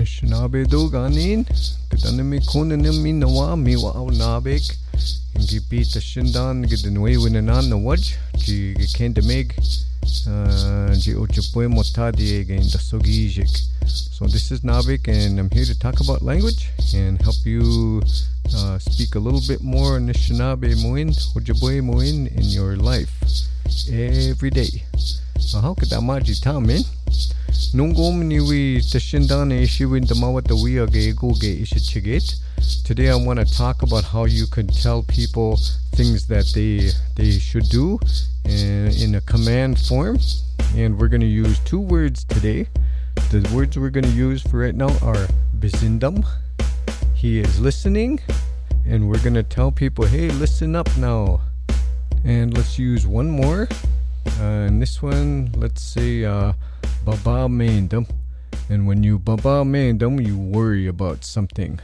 Anishinaabe doganin, Kadanami kunanim minawa, miwa au nabek, and Gipita Shindan, get the way when an on the watch, G Kendameg, G Ochapoe Motadi again, the Sogijik. So this is Nabek, and I'm here to talk about language and help you speak a little bit more Anishinaabe Moin, Ojaboe Moin in your life every day. How could that maji time, man? Nungomniwi Tashindane Ishiwin Damawata Wiage Goge Ishichigit. Today I want to talk about how you could tell people things that they should do in a command form. And we're going to use two words today. The words we're going to use for right now are Bizindam. He is listening. And we're going to tell people, hey, listen up now. And let's use one more. And this one, let's say Baba Maindam. And when you Baba Maindam, you worry about something.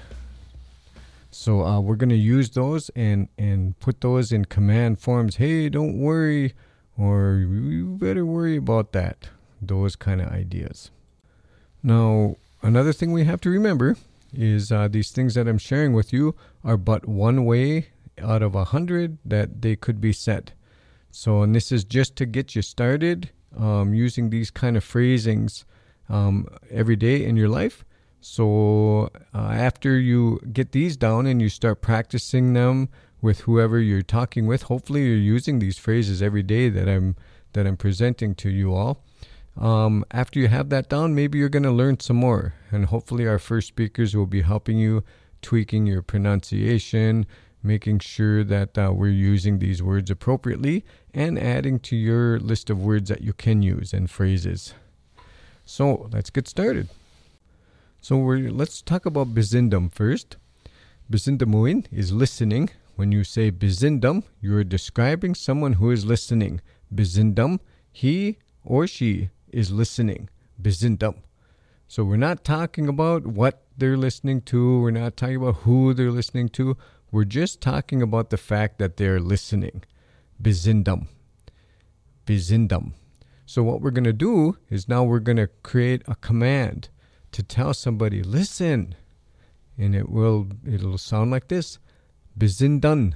So we're going to use those and put those in command forms. Hey, don't worry, or you better worry about that. Those kind of ideas. Now, another thing we have to remember is these things that I'm sharing with you are but one way out of 100 that they could be said. So, and this is just to get you started using these kind of phrasings every day in your life. So after you get these down and you start practicing them with whoever you're talking with, hopefully you're using these phrases every day that I'm presenting to you all. After you have that down, maybe you're going to learn some more. And hopefully our first speakers will be helping you, tweaking your pronunciation, making sure that we're using these words appropriately and adding to your list of words that you can use and phrases. So let's get started. So let's talk about Bizindam first. Bizindamuin is listening. When you say Bizindam, you're describing someone who is listening. Bizindam, he or she is listening. Bizindam. So we're not talking about what they're listening to. We're not talking about who they're listening to. We're just talking about the fact that they're listening. Bizindam. Bizindam. So what we're going to do is now we're going to create a command to tell somebody, listen. And it'll sound like this. Bizindan.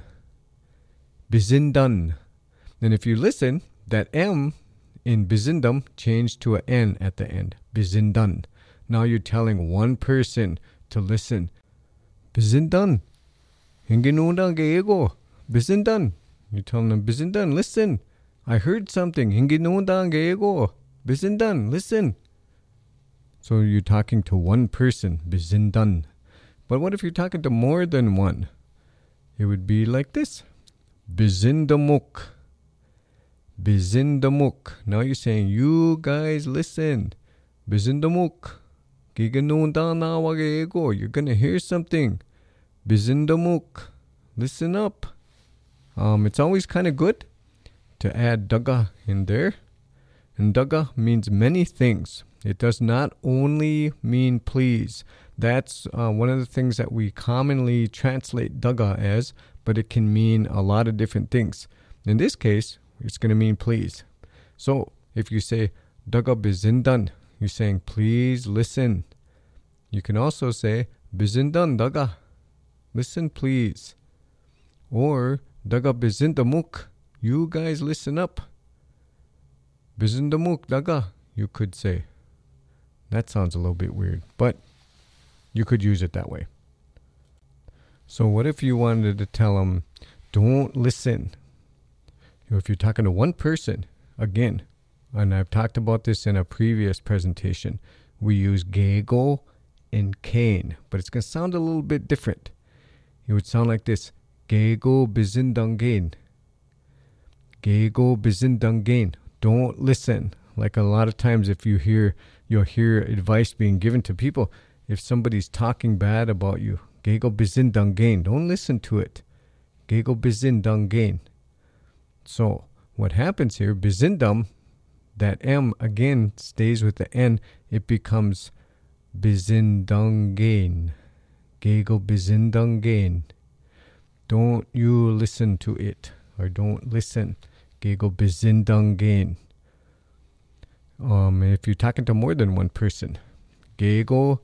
Bizindan. And if you listen, that M in Bizindam changed to an N at the end. Bizindan. Now you're telling one person to listen. Bizindan. Hinginundan geego. Bizindan. You're telling them, Bizindan, listen. I heard something. Hinginundan geego. Bizindan, listen. So you're talking to one person. Bizindan. But what if you're talking to more than one? It would be like this. Bizindamuk. Bizindamuk. Now you're saying, you guys listen. Bizindamuk. Giganundan nawa geego. You're going to hear something. Bizindamuk. Listen up. It's always kind of good to add daga in there. And daga means many things. It does not only mean please. That's one of the things that we commonly translate daga as, but it can mean a lot of different things. In this case, it's going to mean please. So if you say daga bizindan, you're saying please listen. You can also say bizindan daga. Listen, please. Or, daga bizindamuk. You guys listen up. Bizindamuk daga, you could say. That sounds a little bit weird, but you could use it that way. So what if you wanted to tell them, don't listen? If you're talking to one person, again, and I've talked about this in a previous presentation, we use gego and cane, but it's going to sound a little bit different. It would sound like this. Gego bizindangain. Gego bizindangain. Don't listen. Like a lot of times if you'll hear advice being given to people. If somebody's talking bad about you. Gego bizindangain. Don't listen to it. Gego bizindangain. So what happens here, bizindam, that M again stays with the N. It becomes bizindangain. Gego bizindangain. Don't you listen to it. Or don't listen. Gego bizindangain. If you're talking to more than one person. Gego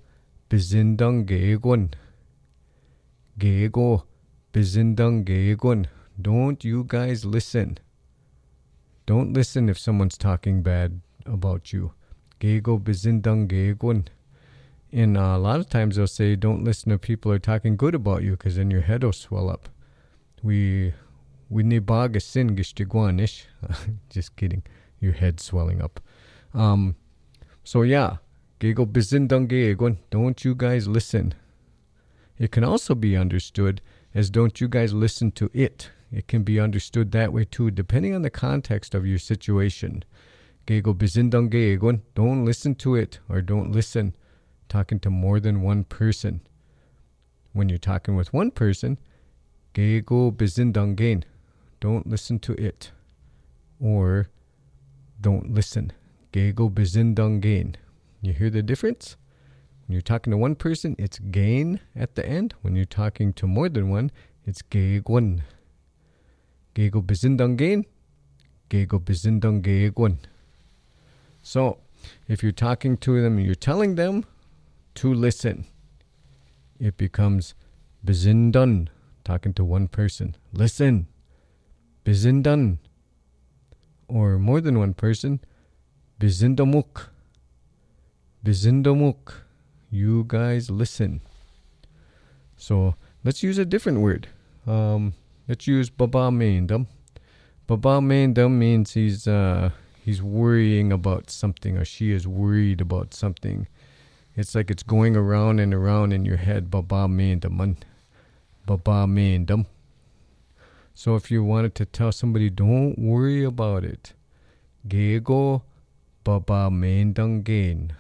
bizindang geegon. Geego bizindang geegon. Don't you guys listen. Don't listen if someone's talking bad about you. Geego bizindang geegon. And a lot of times they'll say, don't listen if people are talking good about you, because then your head will swell up. We need baga sin gishtigwanish. Just kidding. Your head swelling up. So yeah, Gego bizindang geegon. Don't you guys listen. It can also be understood as don't you guys listen to it. It can be understood that way too, depending on the context of your situation. Gego bizindang geegon. Don't listen to it, or don't listen. Talking to more than one person. When you're talking with one person, Gego bizindang gein. Don't listen to it. Or don't listen. Gego bizindang gein. You hear the difference? When you're talking to one person, it's gain at the end. When you're talking to more than one, it's geegon. Gego bizindang gein. Gego bizindang geegon. So, if you're talking to them, you're telling them to listen, it becomes bizindan, talking to one person. Listen. Bizindan. Or more than one person. Bizindamuk. Bizindamuk. You guys listen. So let's use a different word. Let's use baba meindam. Baba meindam means he's worrying about something, or she is worried about something. It's like it's going around and around in your head. Baba meindam. Baba meindam. So if you wanted to tell somebody, don't worry about it. Gego baba meindang gein.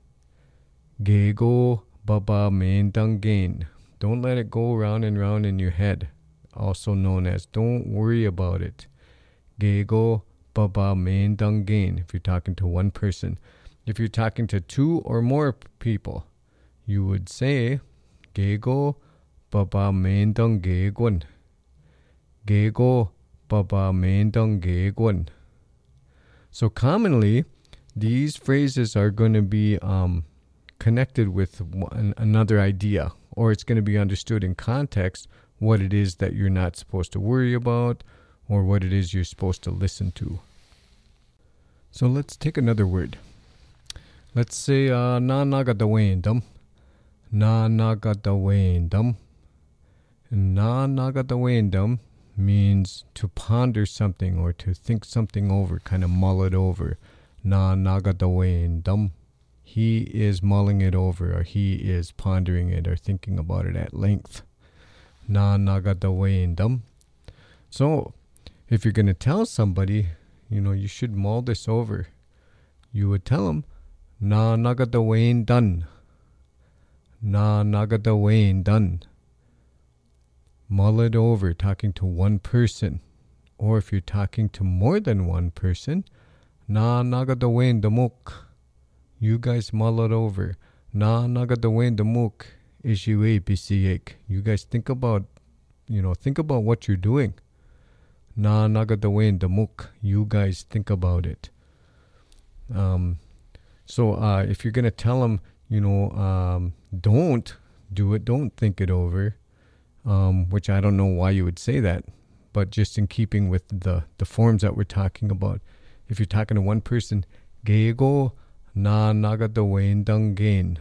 Gego baba meindang gein. Don't let it go round and round in your head. Also known as don't worry about it. Gego baba meindang gein. If you're talking to one person. If you're talking to two or more people, you would say, Gego baba meindang geegon. Gego baba meindang geegon. So commonly, these phrases are going to be connected with another idea, or it's going to be understood in context what it is that you're not supposed to worry about, or what it is you're supposed to listen to. So let's take another word. Let's say na nagadawendam. Na nagadawendam. Na nagadawendam means to ponder something or to think something over, kind of mull it over. Na nagadawendam. He is mulling it over, or he is pondering it or thinking about it at length. Na nagadawendam. So, if you're going to tell somebody, you should mull this over. You would tell them, Na nagadawendan. Na nagadawendan. Mull it over, talking to one person. Or if you're talking to more than one person, Na nagadawendamuk. You guys mull it over. Na nagadawendamuk. Ishiwe bisiek. You guys think about what you're doing. Na nagadawendamuk. You guys think about it. So if you're going to tell them, don't do it, don't think it over, which I don't know why you would say that, but just in keeping with the forms that we're talking about. If you're talking to one person, Gego na nagadawendang gein.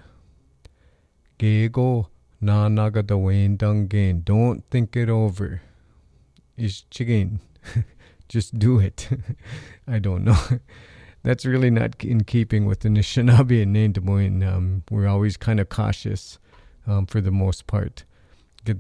Gego na nagadawendang gein. Don't think it over. Is chigin. Just do it. I don't know. That's really not in keeping with the Anishinaabe and Nain Des Moines. We're always kind of cautious for the most part. We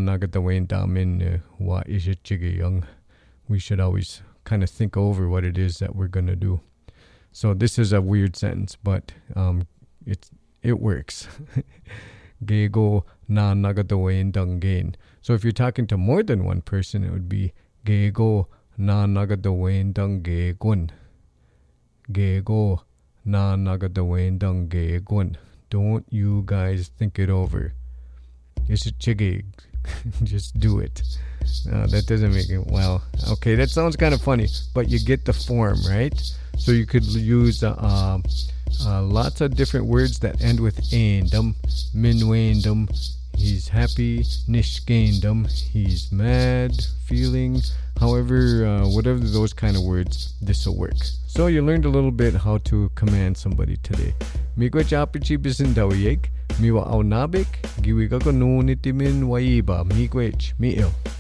should always kind of think over what it is that we're going to do. So this is a weird sentence, but it works. Gego na nagadawendang gein. So if you're talking to more than one person, it would be Gego na nagadawendang geegon. Gego na nagadawendang geegon. Don't you guys think it over. It's a chigig. Just do it. That doesn't make it well. Okay, that sounds kind of funny, but you get the form, right? So you could use Lots of different words that end with aindum. Minwaindum. He's happy. Nishgaindum. He's mad. Feeling. However, whatever those kind of words, this will work. So you learned a little bit how to command somebody today. Miigwa chapichi bisindawiyek. Miwa aunabik. Giwiga ko nunitimin waiba. Miigwech. Miil.